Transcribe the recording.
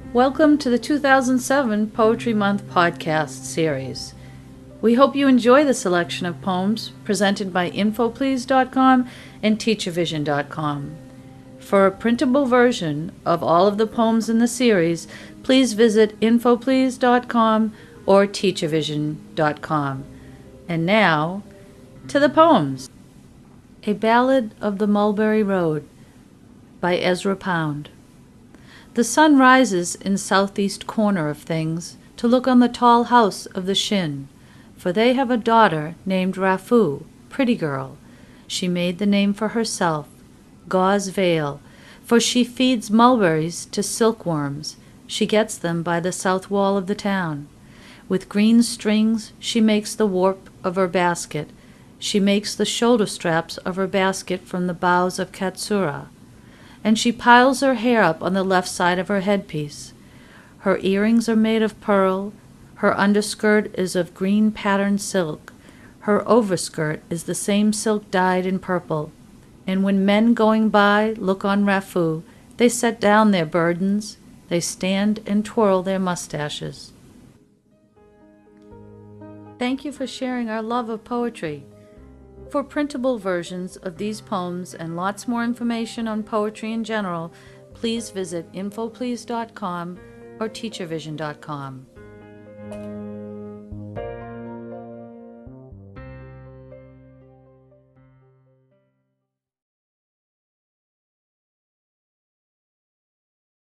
Welcome to the 2007 Poetry Month podcast series. We hope you enjoy the selection of poems presented by infoplease.com and teachervision.com. For a printable version of all of the poems in the series, please visit infoplease.com or teachervision.com. And now, to the poems. A Ballad of the Mulberry Road by Ezra Pound. The sun rises in southeast corner of things to look on the tall house of the Shin, for they have a daughter named Rafu, pretty girl. She made the name for herself, Gauze Veil, for she feeds mulberries to silkworms. She gets them by the south wall of the town. With green strings she makes the warp of her basket. She makes the shoulder straps of her basket from the boughs of Katsura. And she piles her hair up on the left side of her headpiece. Her earrings are made of pearl, her underskirt is of green patterned silk, her overskirt is the same silk dyed in purple, and when men going by look on Rafu, they set down their burdens, they stand and twirl their mustaches. Thank you for sharing our love of poetry. For printable versions of these poems and lots more information on poetry in general, please visit infoplease.com or teachervision.com.